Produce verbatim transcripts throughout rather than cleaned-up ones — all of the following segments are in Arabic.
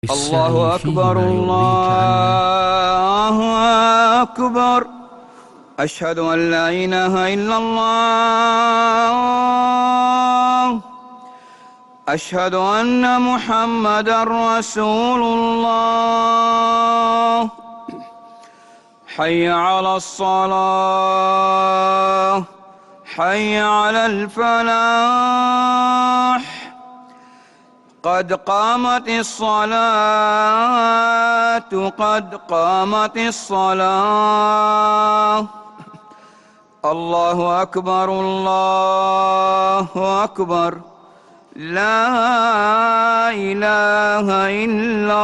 الله أكبر الله أكبر. أشهد أن لا إله إلا الله. أشهد أن محمدا رسول الله. حي على الصلاة، حي على الفلاح، قد قامت الصلاة، قد قامت الصلاة. الله أكبر الله أكبر. لا إله إلا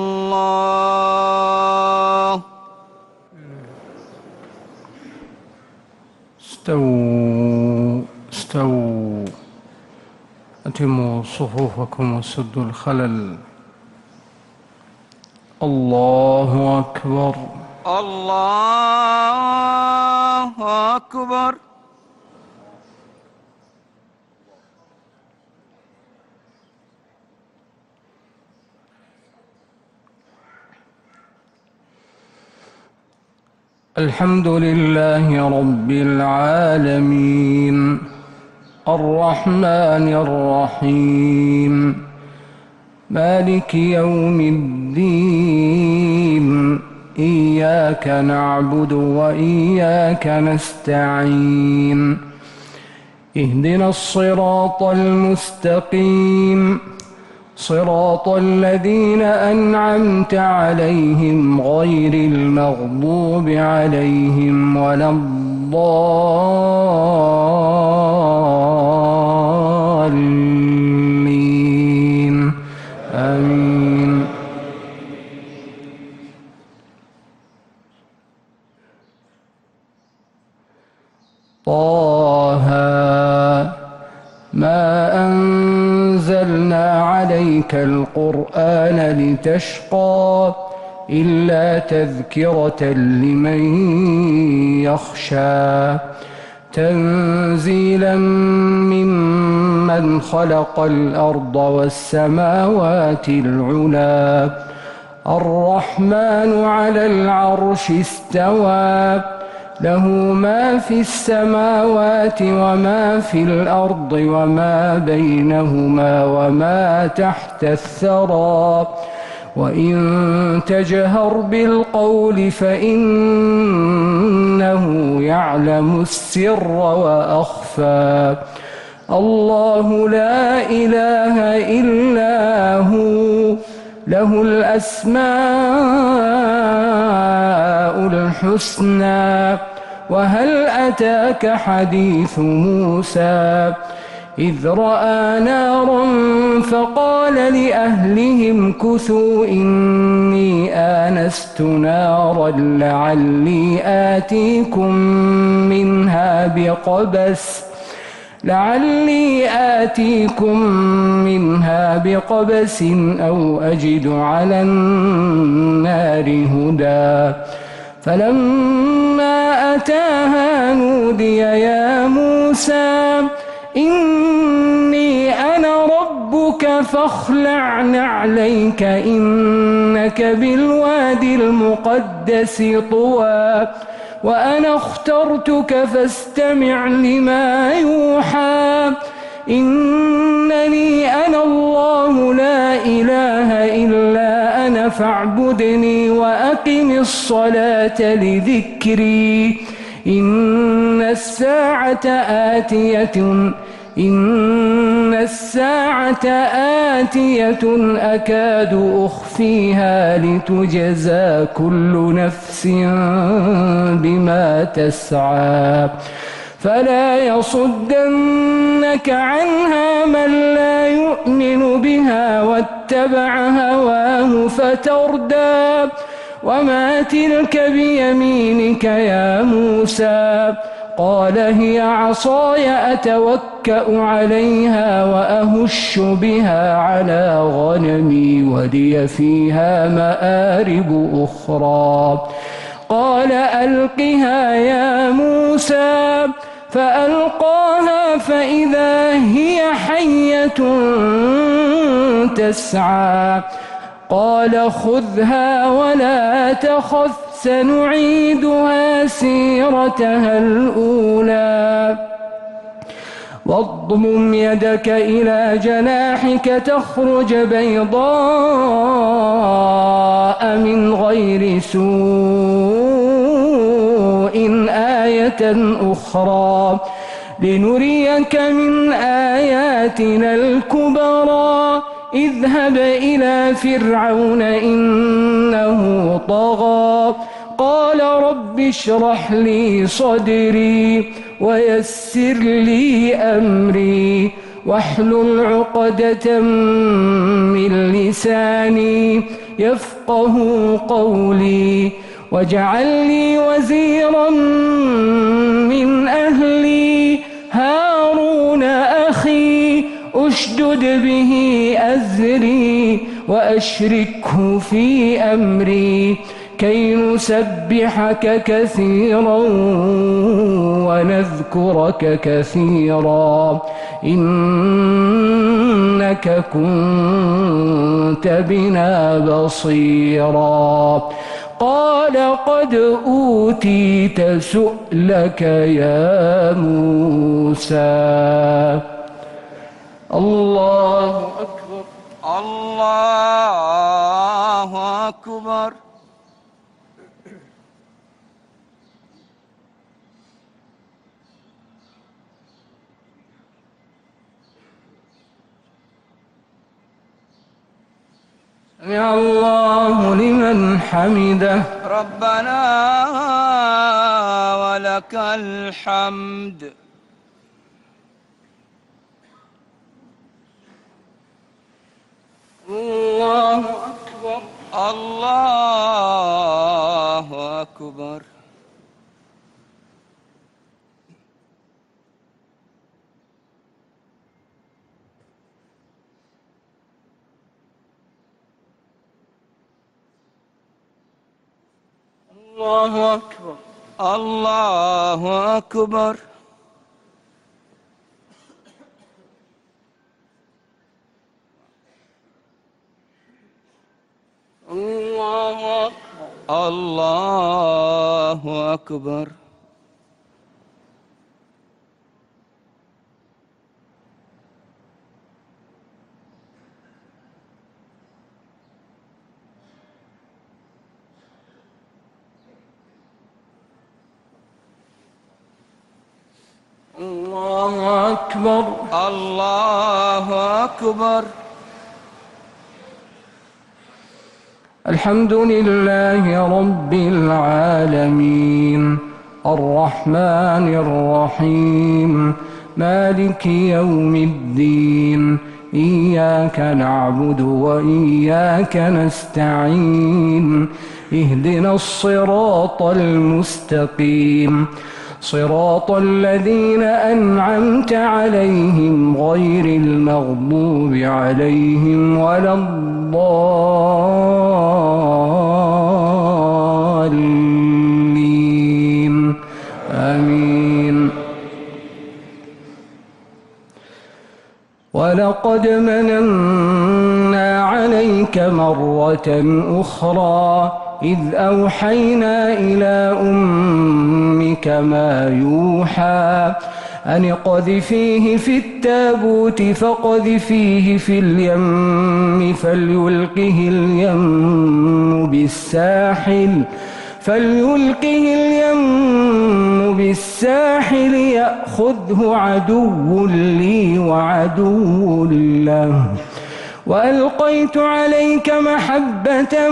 الله. استووا استووا أتموا صفوفكم وسدوا الخلل. الله أكبر الله أكبر. الحمد لله رب العالمين الرحمن الرحيم مالك يوم الدين. إياك نعبد وإياك نستعين. اهدنا الصراط المستقيم، صراط الذين أنعمت عليهم غير المغضوب عليهم ولا الضالين. آمين. طه ما أنزلنا عليك القرآن لتشقى إلا تذكرة لمن يخشى. تنزيلا ممن خلق الأرض والسماوات العلى. الرحمن على العرش استوى، له ما في السماوات وما في الأرض وما بينهما وما تحت الثرى. وإن تجهر بالقول فإنه يعلم السر وأخفى. الله لا إله إلا هو، له الأسماء الحسنى. وهل أتاك حديث موسى إذ رأى نارا فقال لأهلهم كثوا إني آنست نارا لعلي آتيكم منها بقبس لعلي آتيكم منها بقبس أو أجد على النار هدى. فلما أتاها نودي يا موسى إني أنا ربك فاخلع نعليك إنك بالوادي المقدس طوى. وأنا اخترتك فاستمع لما يوحى. إنني أنا الله لا إله إلا أنا فاعبدني وأقم الصلاة لذكري. إن الساعة آتية إن الساعة آتية أكاد أخفيها لتجزى كل نفس بما تسعى. فلا يصدنك عنها من لا يؤمن بها واتبع هواه فتردى. وما تلك بيمينك يا موسى؟ قال هي عصاي أتوكأ عليها وأهش بها على غنمي ولي فيها مآرب أخرى. قال ألقها يا موسى فألقاها فإذا هي حية تسعى. قال خذها ولا تخف سنعيدها سيرتها الأولى واضمم يدك إلى جناحك تخرج بيضاء من غير سوء آية أخرى لنريك من آياتنا الكبرى اذهب إلى فرعون إنه طغى قال رب اشرح لي صدري ويسر لي أمري واحلل عقدة من لساني يفقه قولي واجعل لي وزيرا من أهلي هارون أخي أشدد به أزري وأشركه في أمري كي نسبحك كثيرا ونذكرك كثيرا إنك كنت بنا بصيرا قال قد أوتيت سؤلك يا موسى الله أكبر الله أكبر سمع الله لمن حمده ربنا ولك الحمد الله أكبر الله أكبر الله أكبر الله أكبر الله أكبر الله أكبر الله أكبر الله أكبر الحمد لله رب العالمين الرحمن الرحيم مالك يوم الدين إياك نعبد وإياك نستعين اهدنا الصراط المستقيم صراط الذين أنعمت عليهم غير المغضوب عليهم ولا الضالين آمين ولقد مننا عليك مرة أخرى إذ أوحينا إلى أمك ما يوحى أن اقذفيه في التابوت فاقذفيه في اليم فليلقه اليم بالساحل فليلقه اليم بالساحل يأخذه عدو لي وعدو له وألقيت عليك محبة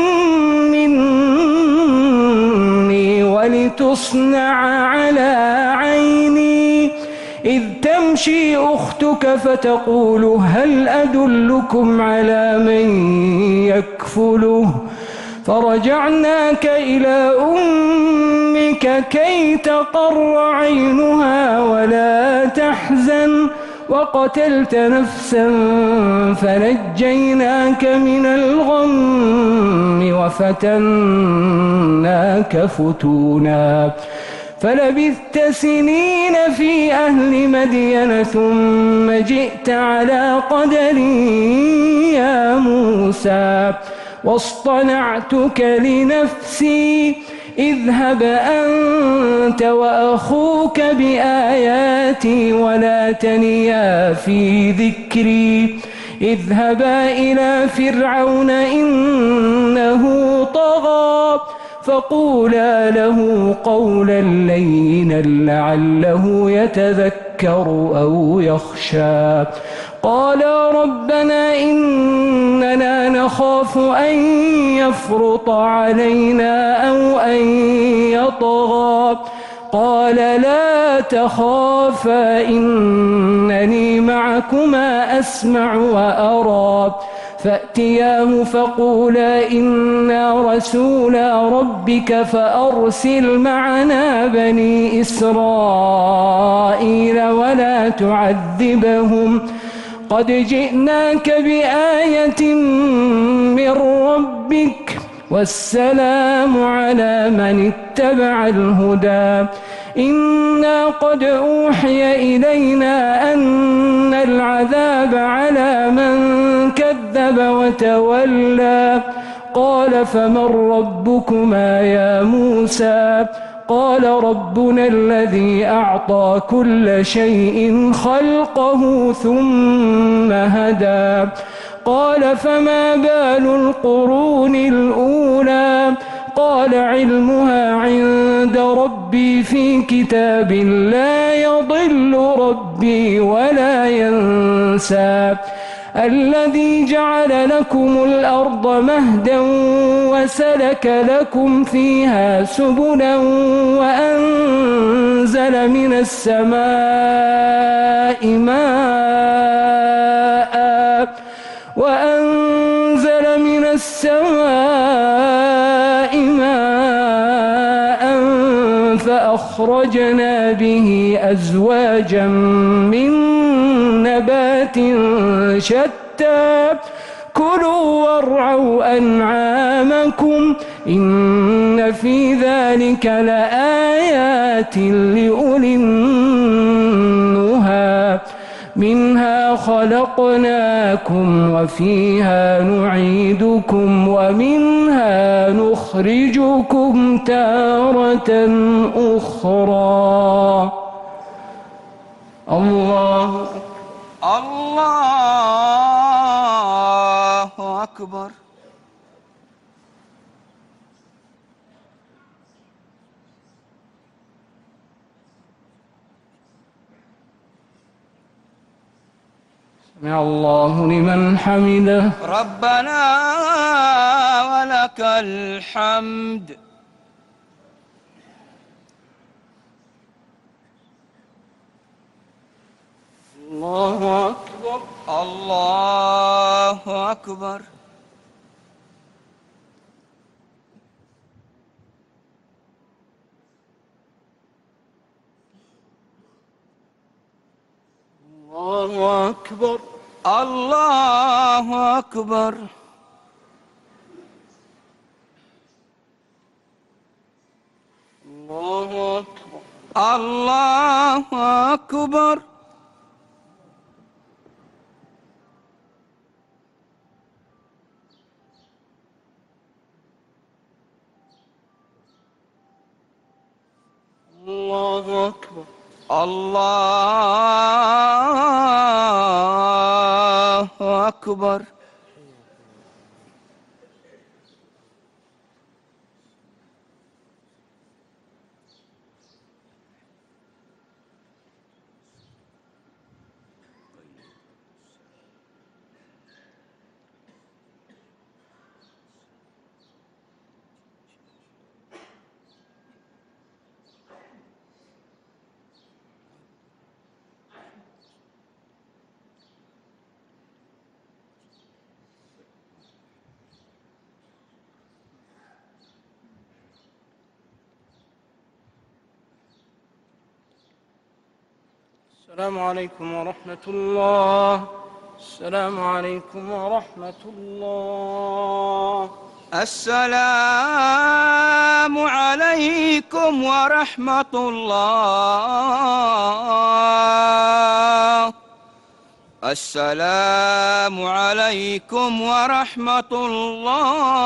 مني ولتصنع على عيني إذ تمشي أختك فتقول هل أدلكم على من يكفله فرجعناك إلى أمك كي تقر عينها ولا تحزن وقتلت نفسا فنجيناك من الغم وفتناك فتونا فلبثت سنين في أهل مدين ثم جئت على قدر يا موسى واصطنعتك لنفسي اذهب أنت وأخوك بآياتي ولا تنيا في ذكري اذهبا إلى فرعون إنه طغى فقولا له قولا لينا لعله يتذكر أو يخشى قالا ربنا إننا نخاف أن يفرط علينا أو أن يطغى قال لا تخافا إنني معكما أسمع وأرى فأتياه فقولا إنا رسولا ربك فأرسل معنا بني إسرائيل ولا تعذبهم قد جئناك بآية من ربك والسلام على من اتبع الهدى إنا قد أوحي إلينا أن العذاب على من كذب وتولى قال فمن ربكما يا موسى قال ربنا الذي أعطى كل شيء خلقه ثم هدى قال فما بال القرون الأولى قال علمها عند ربي في كتاب لا يضل ربي ولا ينسى الذي جعل لكم الأرض مهدا وسلك لكم فيها سبلا وأنزل من السماء ماء وأنزل من السماء ماء فأخرجنا به أزواجا من نبات شتى كلوا وارعوا أنعامكم إن في ذلك لآيات لأولي النهى منها خلقناكم وفيها نعيدكم ومنها نخرجكم تارة أخرى الله الله أكبر. سمع الله لمن حمده ربنا ولك الحمد. الله أكبر الله أكبر. الله أكبر الله أكبر. الله أكبر الله أكبر. الله أكبر الله أكبر. السلام عليكم ورحمة الله. السلام عليكم ورحمة الله. السلام عليكم ورحمة الله. السلام عليكم ورحمة الله